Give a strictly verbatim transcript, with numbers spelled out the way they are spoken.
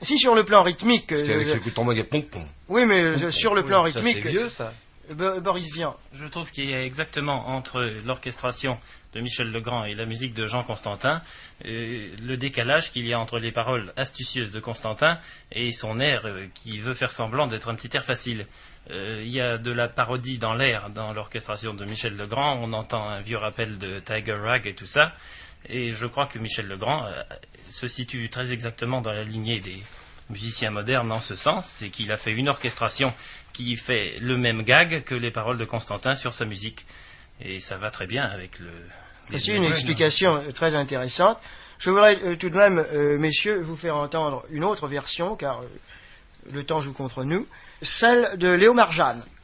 Si sur le plan rythmique... Parce qu'avec euh, ce coup de tambour, il y a pom-pom. Oui, mais euh, sur le plan Oui, ça, rythmique... c'est vieux, ça. euh, Boris Vian. Je trouve qu'il y a exactement entre l'orchestration de Michel Legrand et la musique de Jean Constantin euh, le décalage qu'il y a entre les paroles astucieuses de Constantin et son air euh, qui veut faire semblant d'être un petit air facile. Euh, il y a de la parodie dans l'air, dans l'orchestration de Michel Legrand. On entend un vieux rappel de Tiger Rag et tout ça. Et je crois que Michel Legrand euh, se situe très exactement dans la lignée des musicien moderne en ce sens, c'est qu'il a fait une orchestration qui fait le même gag que les paroles de Constantin sur sa musique. Et ça va très bien avec le... C'est une explication euh, très intéressante. Je voudrais euh, tout de même, euh, messieurs, vous faire entendre une autre version, car euh, le temps joue contre nous, celle de Léo Marjane.